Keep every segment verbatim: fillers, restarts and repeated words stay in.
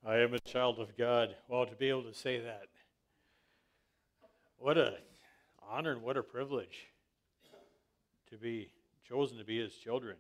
I am a child of God. Well, to be able to say that, what a honor and what a privilege to be chosen to be his children.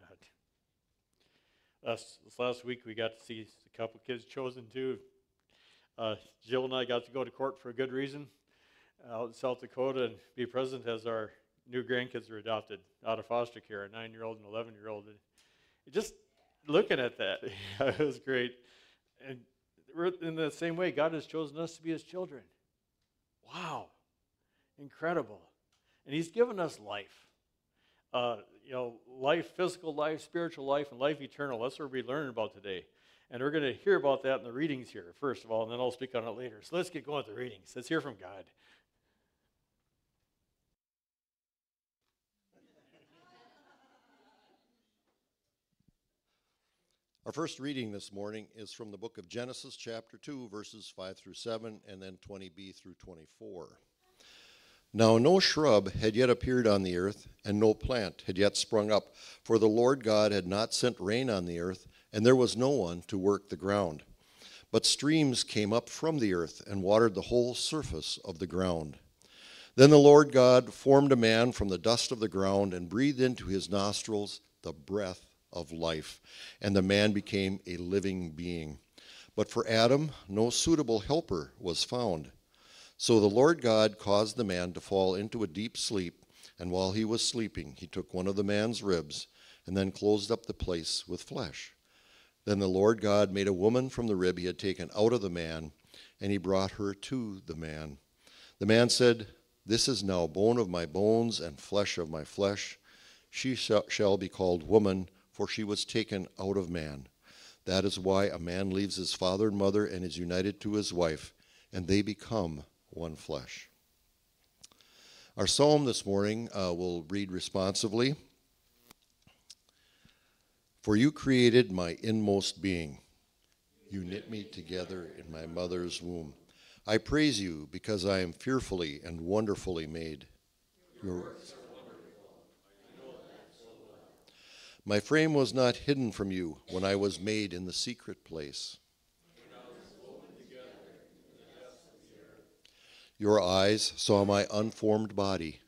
Last, this last week we got to see a couple kids chosen too. Uh, Jill and I got to go to court for a good reason out in South Dakota and be present as our new grandkids were adopted out of foster care, a nine-year-old and eleven-year-old. And just looking at that, it was great. And we're in the same way, God has chosen us to be his children. Wow. Incredible. And he's given us life. Uh, you know, life, physical life, spiritual life, and life eternal. That's what we're learning about today. And we're going to hear about that in the readings here, first of all, and then I'll speak on it later. So let's get going with the readings. Let's hear from God. Our first reading this morning is from the book of Genesis, chapter two, verses five through seven, and then twenty b through twenty-four. Now no shrub had yet appeared on the earth, and no plant had yet sprung up, for the Lord God had not sent rain on the earth, and there was no one to work the ground. But streams came up from the earth and watered the whole surface of the ground. Then the Lord God formed a man from the dust of the ground and breathed into his nostrils the breath of life, and the man became a living being. But for Adam, no suitable helper was found. So the Lord God caused the man to fall into a deep sleep, and while he was sleeping, he took one of the man's ribs and then closed up the place with flesh. Then the Lord God made a woman from the rib he had taken out of the man, and he brought her to the man. The man said, "This is now bone of my bones and flesh of my flesh. She shall be called woman, for she was taken out of man. That is why a man leaves his father and mother and is united to his wife, and they become one flesh." Our psalm this morning uh, will read responsively. For you created my inmost being. You knit me together in my mother's womb. I praise you because I am fearfully and wonderfully made. Your My frame was not hidden from you when I was made in the secret place. Your eyes saw my unformed body.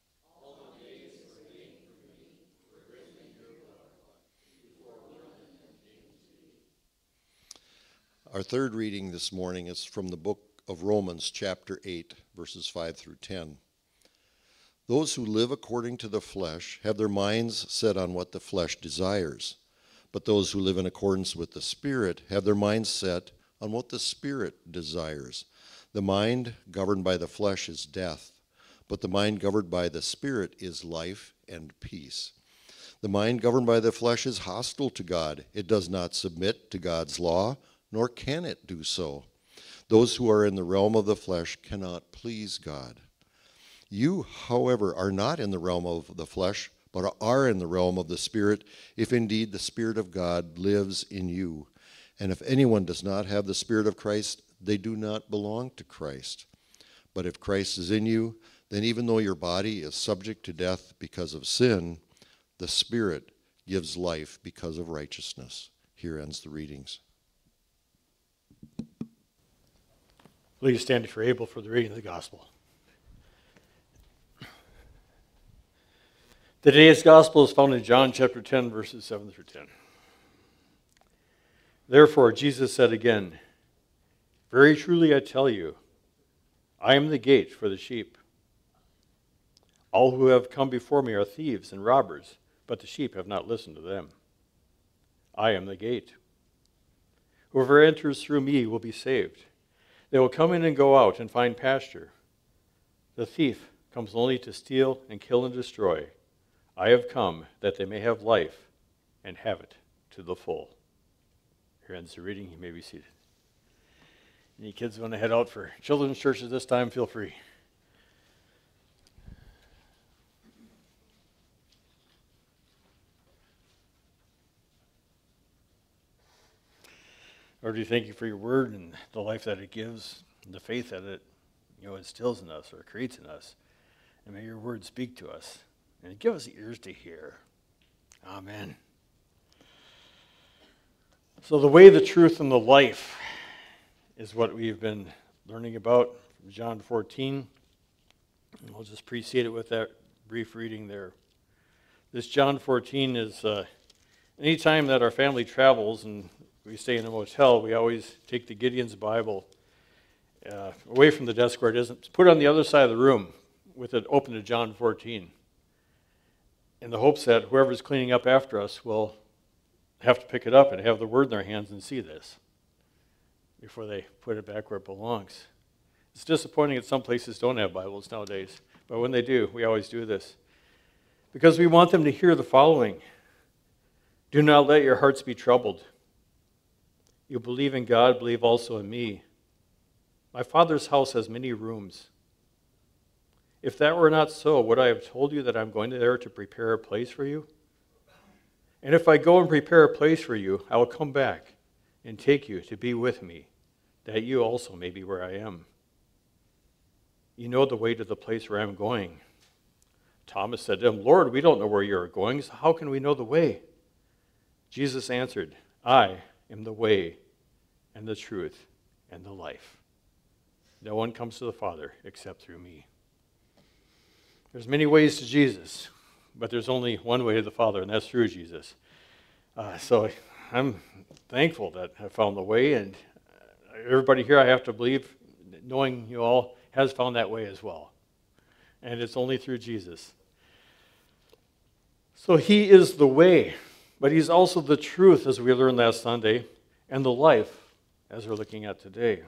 Our third reading this morning is from the book of Romans, chapter eight, verses five through ten. Those who live according to the flesh have their minds set on what the flesh desires, but those who live in accordance with the Spirit have their minds set on what the Spirit desires. The mind governed by the flesh is death, but the mind governed by the Spirit is life and peace. The mind governed by the flesh is hostile to God. It does not submit to God's law, nor can it do so. Those who are in the realm of the flesh cannot please God. You, however, are not in the realm of the flesh, but are in the realm of the Spirit, if indeed the Spirit of God lives in you. And if anyone does not have the Spirit of Christ, they do not belong to Christ. But if Christ is in you, then even though your body is subject to death because of sin, the Spirit gives life because of righteousness. Here ends the readings. Please stand if you're able for the reading of the gospel. Today's gospel is found in John chapter ten, verses seven through ten. Therefore, Jesus said again, "Very truly I tell you, I am the gate for the sheep. All who have come before me are thieves and robbers, but the sheep have not listened to them. I am the gate. Whoever enters through me will be saved. They will come in and go out and find pasture. The thief comes only to steal and kill and destroy. I have come that they may have life and have it to the full." Here ends the reading. You may be seated. Any kids want to head out for children's churches this time, feel free. Lord, we thank you for your word and the life that it gives, and the faith that it, you know, instills in us or creates in us. And may your word speak to us and give us ears to hear. Amen. So the way, the truth, and the life is what we've been learning about from John fourteen. And I'll just precede it with that brief reading there. This John fourteen is, uh, anytime that our family travels and we stay in a motel, we always take the Gideon's Bible uh, away from the desk where it isn't, put it on the other side of the room with it open to John fourteen, in the hopes that whoever's cleaning up after us will have to pick it up and have the word in their hands and see this before they put it back where it belongs. It's disappointing that some places don't have Bibles nowadays, but when they do, we always do this. Because we want them to hear the following. Do not let your hearts be troubled. You believe in God, believe also in me. My Father's house has many rooms. If that were not so, would I have told you that I'm going there to prepare a place for you? And if I go and prepare a place for you, I will come back and take you to be with me, that you also may be where I am. You know the way to the place where I'm going. Thomas said to him, Lord, we don't know where you are going, so how can we know the way? Jesus answered, I am the way and the truth and the life. No one comes to the Father except through me. There's many ways to Jesus, but there's only one way to the Father, and that's through Jesus. Uh, so I'm thankful that I found the way, and everybody here, I have to believe, knowing you all, has found that way as well. And it's only through Jesus. So he is the way, but he's also the truth, as we learned last Sunday, and the life, as we're looking at today.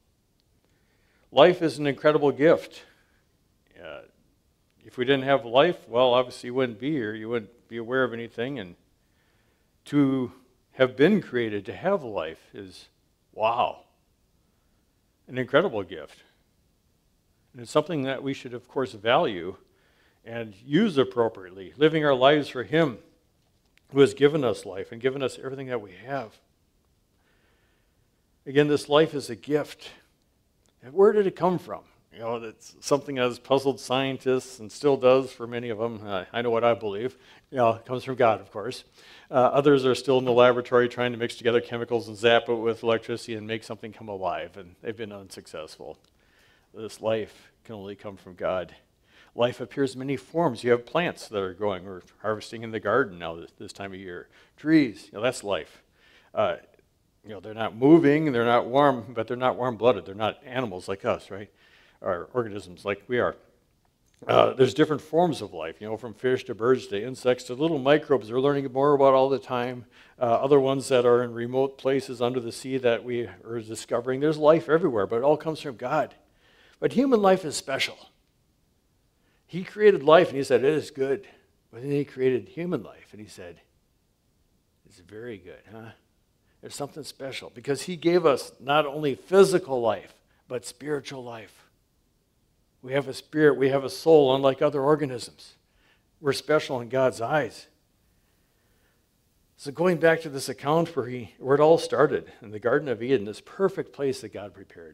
Life is an incredible gift. Uh, if we didn't have life, well, obviously you wouldn't be here. You wouldn't be aware of anything. And to have been created, to have life is, wow, an incredible gift. And it's something that we should, of course, value and use appropriately, living our lives for him who has given us life and given us everything that we have. Again, this life is a gift. And where did it come from? You know, it's something that has puzzled scientists and still does for many of them. Uh, I know what I believe. You know, it comes from God, of course. Uh, others are still in the laboratory trying to mix together chemicals and zap it with electricity and make something come alive, and they've been unsuccessful. This life can only come from God. Life appears in many forms. You have plants that are growing. We're harvesting in the garden now this, this time of year. Trees, you know, that's life. Uh, you know, they're not moving, they're not warm, but they're not warm-blooded. They're not animals like us, right? Or organisms like we are. Uh, there's different forms of life, you know, from fish to birds to insects to little microbes we're learning more about all the time. Uh, other ones that are in remote places under the sea that we are discovering. There's life everywhere, but it all comes from God. But human life is special. He created life, and he said, it is good. But then he created human life, and he said, it's very good, huh? There's something special, because he gave us not only physical life, but spiritual life. We have a spirit, we have a soul, unlike other organisms. We're special in God's eyes. So going back to this account where, he, where it all started, in the Garden of Eden, this perfect place that God prepared,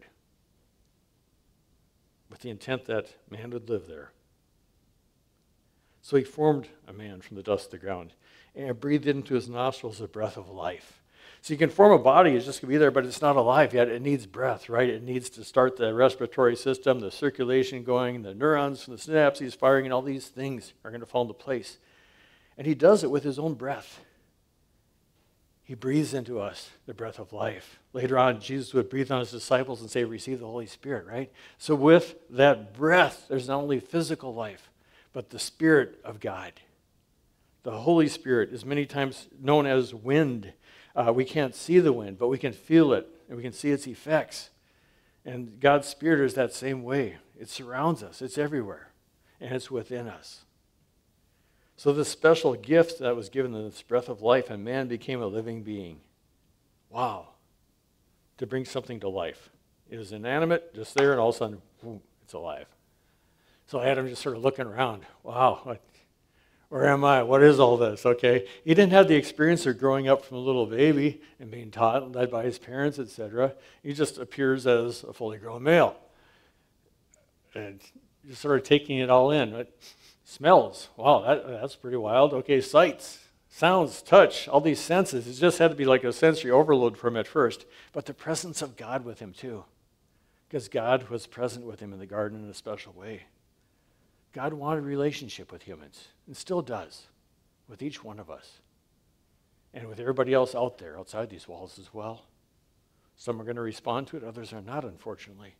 with the intent that man would live there. So he formed a man from the dust of the ground and breathed into his nostrils a breath of life. So you can form a body, it's just going to be there, but it's not alive yet. It needs breath, right? It needs to start the respiratory system, the circulation going, the neurons, the synapses firing, and all these things are going to fall into place. And he does it with his own breath. He breathes into us the breath of life. Later on, Jesus would breathe on his disciples and say, receive the Holy Spirit, right? So with that breath, there's not only physical life, but the Spirit of God. The Holy Spirit is many times known as wind. Uh, we can't see the wind, but we can feel it, and we can see its effects. And God's Spirit is that same way. It surrounds us. It's everywhere, and it's within us. So this special gift that was given, this breath of life, and man became a living being. Wow. To bring something to life. It was inanimate, just there, and all of a sudden, boom, it's alive. So Adam just sort of looking around. Wow, what, where am I? What is all this? Okay. He didn't have the experience of growing up from a little baby and being taught and led by his parents, et cetera. He just appears as a fully grown male. And just sort of taking it all in. It smells. Wow, that, that's pretty wild. Okay, sights. sounds, touch, all these senses. It just had to be like a sensory overload for him at first. But the presence of God with him too. Because God was present with him in the garden in a special way. God wanted a relationship with humans, and still does, with each one of us. And with everybody else out there, outside these walls as well. Some are going to respond to it, others are not, unfortunately.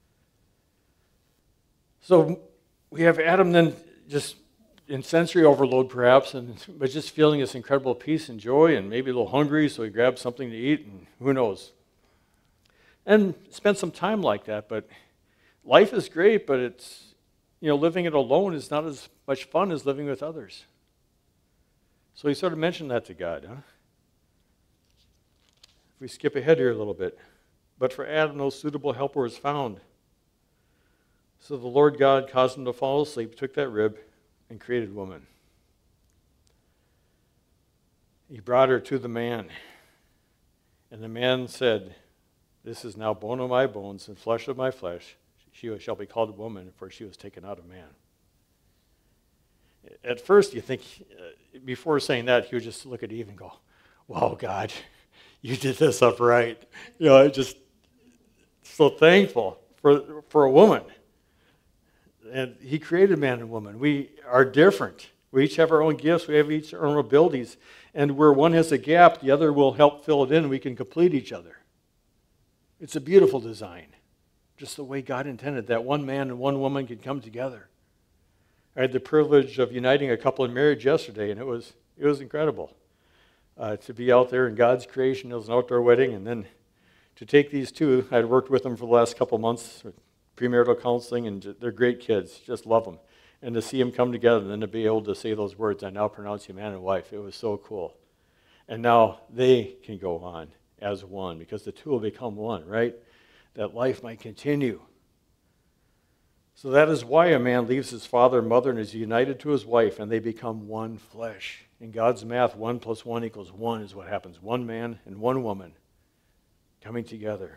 So we have Adam then just in sensory overload perhaps, and but just feeling this incredible peace and joy and maybe a little hungry, so he grabs something to eat, and who knows. And spend some time like that, but life is great, but it's, you know, living it alone is not as much fun as living with others. So he sort of mentioned that to God, huh? If we skip ahead here a little bit. But for Adam, no suitable helper was found. So the Lord God caused him to fall asleep, took that rib, and created woman. He brought her to the man. And the man said, "This is now bone of my bones and flesh of my flesh. She shall be called a woman, for she was taken out of man." At first, you think, uh, before saying that, he would just look at Eve and go, "Wow, God, you did this up right." You know, I just so thankful for for a woman. And he created man and woman. We are different. We each have our own gifts. We have each our own abilities. And where one has a gap, the other will help fill it in, and we can complete each other. It's a beautiful design, just the way God intended, that one man and one woman could come together. I had the privilege of uniting a couple in marriage yesterday, and it was it was incredible uh, to be out there in God's creation. It was an outdoor wedding, and then to take these two. I had worked with them for the last couple months, premarital counseling, and they're great kids, just love them. And to see them come together and then to be able to say those words, "I now pronounce you man and wife," it was so cool. And now they can go on as one, because the two will become one, right? That life might continue. So that is why a man leaves his father and mother and is united to his wife, and they become one flesh. In God's math, one plus one equals one is what happens. One man and one woman coming together.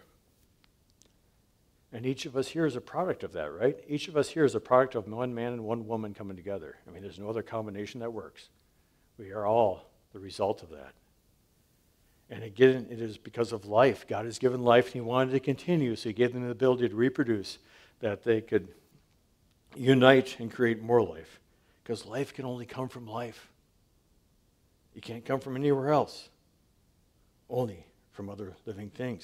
And each of us here is a product of that, right? Each of us here is a product of one man and one woman coming together. I mean, there's no other combination that works. We are all the result of that. And again, it is because of life. God has given life, and he wanted to continue, so he gave them the ability to reproduce, that they could unite and create more life. Because life can only come from life. You can't come from anywhere else. Only from other living things.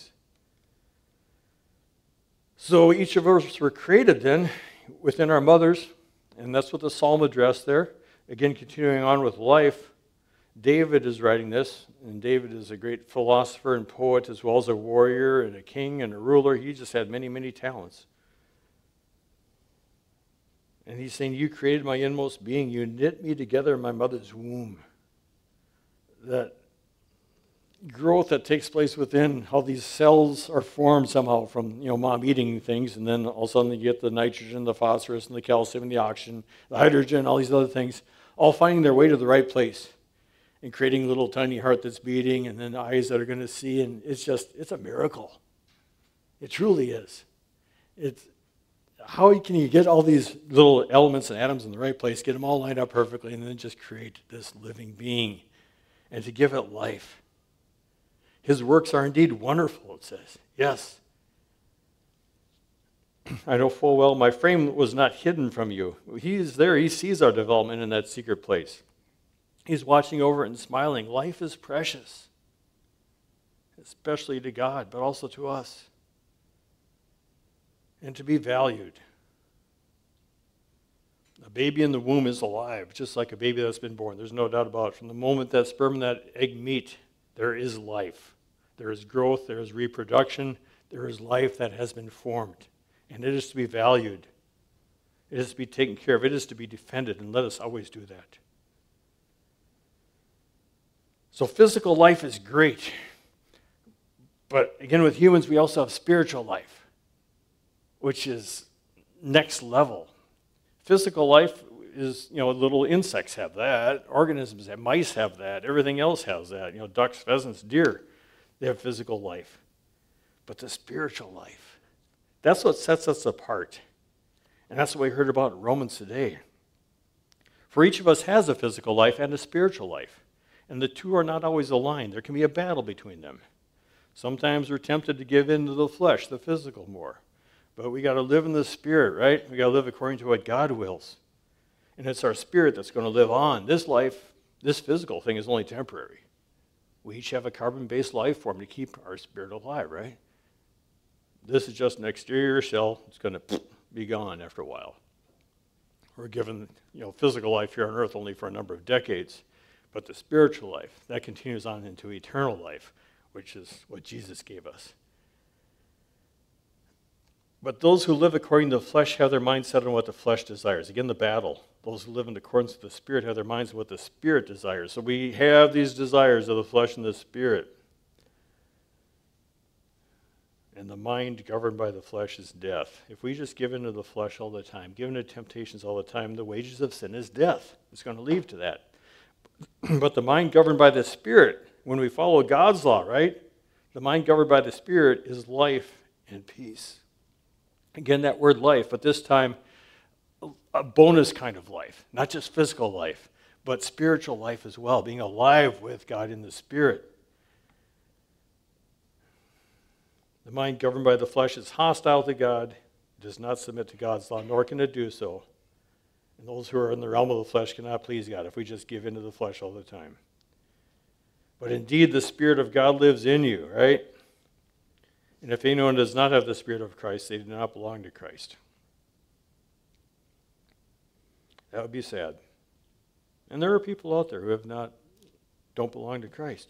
So each of us were created then within our mothers, and that's what the psalm addressed there. Again, continuing on with life, David is writing this, and David is a great philosopher and poet, as well as a warrior and a king and a ruler. He just had many, many talents. And he's saying, "You created my inmost being. You knit me together in my mother's womb." That growth that takes place within, how these cells are formed somehow from, you know, mom eating things, and then all of a sudden you get the nitrogen, the phosphorus, and the calcium, and the oxygen, the hydrogen, all these other things, all finding their way to the right place and creating a little tiny heart that's beating, and then eyes that are going to see, and it's just, it's a miracle. It truly is. It's, how can you get all these little elements and atoms in the right place, get them all lined up perfectly, and then just create this living being and to give it life? His works are indeed wonderful, it says. Yes. I know full well my frame was not hidden from you. He is there. He sees our development in that secret place. He's watching over it and smiling. Life is precious, especially to God, but also to us. And to be valued. A baby in the womb is alive, just like a baby that's been born. There's no doubt about it. From the moment that sperm and that egg meet, there is life. There is growth, there is reproduction, there is life that has been formed. And it is to be valued. It is to be taken care of. It is to be defended, and let us always do that. So physical life is great. But again, with humans, we also have spiritual life, which is next level. Physical life is, you know, little insects have that, organisms have, mice have that, everything else has that. You know, ducks, pheasants, deer, they have physical life. But the spiritual life, that's what sets us apart. And that's what we heard about in Romans today. For each of us has a physical life and a spiritual life. And the two are not always aligned. There can be a battle between them. Sometimes we're tempted to give in to the flesh, the physical more. But we got to live in the Spirit, right? We got to live according to what God wills. And it's our spirit that's going to live on. This life, this physical thing is only temporary. We each have a carbon-based life form to keep our spirit alive, right? This is just an exterior shell. It's going to be gone after a while. We're given, you know, physical life here on earth only for a number of decades. But the spiritual life, that continues on into eternal life, which is what Jesus gave us. But those who live according to the flesh have their mind set on what the flesh desires. Again, the battle. Those who live in accordance with the Spirit have their minds on what the Spirit desires. So we have these desires of the flesh and the Spirit. And the mind governed by the flesh is death. If we just give in to the flesh all the time, give in to temptations all the time, the wages of sin is death. It's going to lead to that. But the mind governed by the Spirit, when we follow God's law, right? The mind governed by the Spirit is life and peace. Again, that word life, but this time a bonus kind of life, not just physical life, but spiritual life as well, being alive with God in the Spirit. The mind governed by the flesh is hostile to God, does not submit to God's law, nor can it do so. And those who are in the realm of the flesh cannot please God if we just give in to the flesh all the time. But indeed, the Spirit of God lives in you, right? And if anyone does not have the Spirit of Christ, they do not belong to Christ. That would be sad. And there are people out there who have not, don't belong to Christ.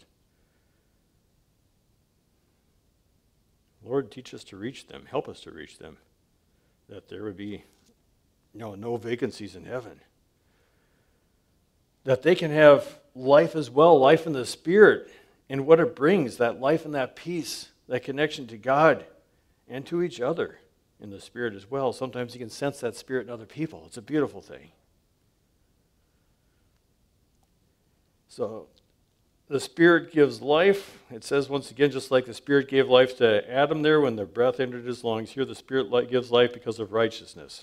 Lord, teach us to reach them. Help us to reach them. That there would be, you know, no vacancies in heaven. That they can have life as well, life in the Spirit, and what it brings, that life and that peace, that connection to God and to each other in the Spirit as well. Sometimes you can sense that Spirit in other people. It's a beautiful thing. So the Spirit gives life. It says once again, just like the Spirit gave life to Adam there when the breath entered his lungs, here the Spirit gives life because of righteousness.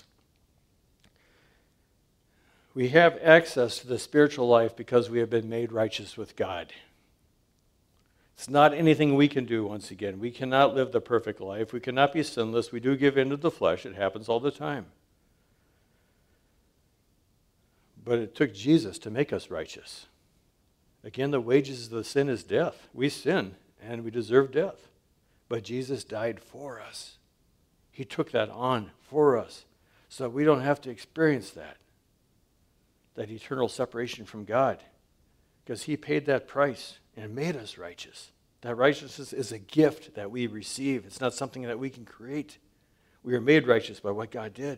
We have access to the spiritual life because we have been made righteous with God. It's not anything we can do, once again. We cannot live the perfect life. We cannot be sinless. We do give in to the flesh. It happens all the time. But it took Jesus to make us righteous. Again, the wages of the sin is death. We sin, and we deserve death. But Jesus died for us. He took that on for us so that we don't have to experience that, that eternal separation from God, because he paid that price and made us righteous. That righteousness is a gift that we receive. It's not something that we can create. We are made righteous by what God did.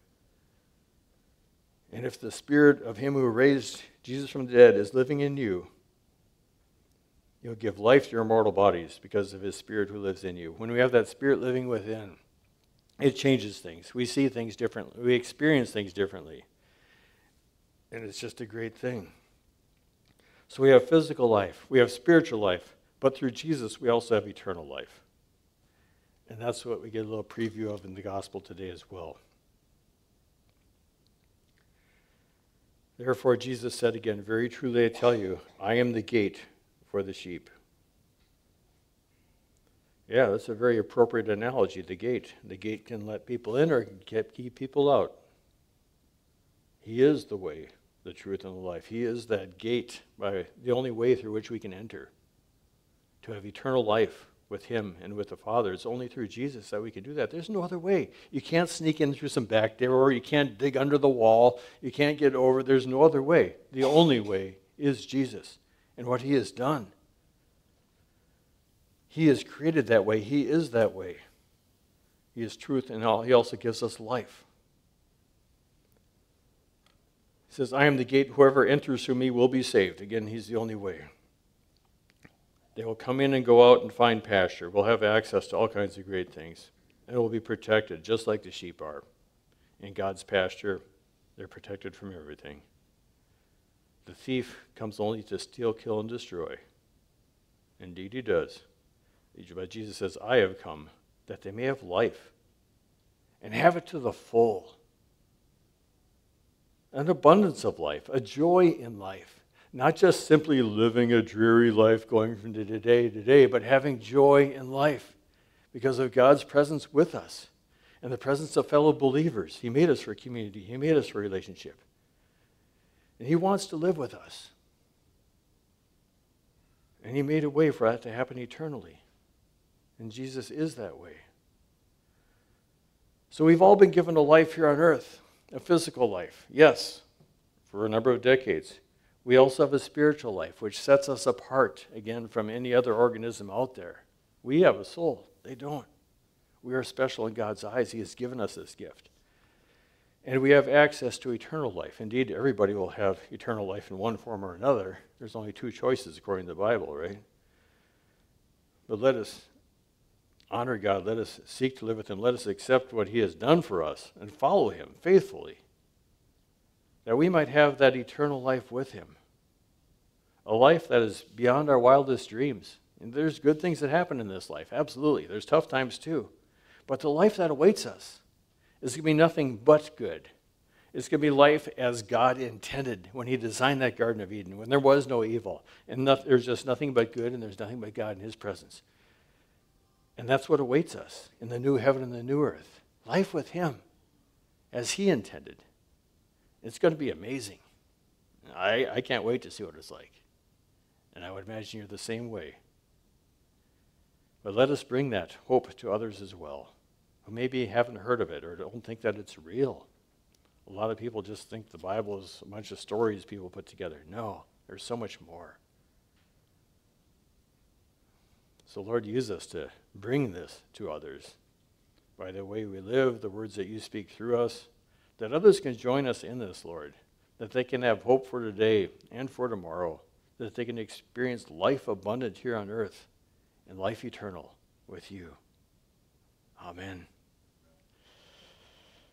And if the Spirit of him who raised Jesus from the dead is living in you, you'll give life to your mortal bodies because of his Spirit who lives in you. When we have that Spirit living within, it changes things. We see things differently. We experience things differently. And it's just a great thing. So we have physical life, we have spiritual life, but through Jesus we also have eternal life. And that's what we get a little preview of in the gospel today as well. Therefore Jesus said again, very truly I tell you, I am the gate for the sheep. Yeah, that's a very appropriate analogy, the gate. The gate can let people in or can keep people out. He is the way, the truth, and the life. He is that gate, by the only way through which we can enter to have eternal life with him and with the Father. It's only through Jesus that we can do that. There's no other way. You can't sneak in through some back door. You can't dig under the wall. You can't get over. There's no other way. The only way is Jesus and what he has done. He is created that way. He is that way. He is truth, and all. He also gives us life. He says, I am the gate. Whoever enters through me will be saved. Again, he's the only way. They will come in and go out and find pasture. We'll have access to all kinds of great things. And we'll be protected, just like the sheep are. In God's pasture, they're protected from everything. The thief comes only to steal, kill, and destroy. Indeed, he does. But Jesus says, I have come that they may have life and have it to the full. An abundance of life, a joy in life, Not just simply living a dreary life going from day to day to day, but having joy in life because of God's presence with us and the presence of fellow believers. He made us for community. He made us for relationship. And He wants to live with us. And He made a way for that to happen eternally. And Jesus is that way. So we've all been given a life here on earth, a physical life, yes, for a number of decades. We also have a spiritual life, which sets us apart, again, from any other organism out there. We have a soul. They don't. We are special in God's eyes. He has given us this gift. And we have access to eternal life. Indeed, everybody will have eternal life in one form or another. There's only two choices according to the Bible, right? But let us honor God. Let us seek to live with Him. Let us accept what He has done for us and follow Him faithfully, that we might have that eternal life with Him. A life that is beyond our wildest dreams. And there's good things that happen in this life, absolutely. There's tough times too. But the life that awaits us is going to be nothing but good. It's going to be life as God intended when He designed that Garden of Eden, when there was no evil. And not, there's just nothing but good, and there's nothing but God in His presence. And that's what awaits us in the new heaven and the new earth. Life with Him as He intended. It's going to be amazing. I, I can't wait to see what it's like. And I would imagine you're the same way. But let us bring that hope to others as well, who maybe haven't heard of it or don't think that it's real. A lot of people just think the Bible is a bunch of stories people put together. No, there's so much more. So Lord, use us to bring this to others by the way we live, the words that You speak through us, that others can join us in this, Lord, that they can have hope for today and for tomorrow, that they can experience life abundant here on earth and life eternal with You. Amen.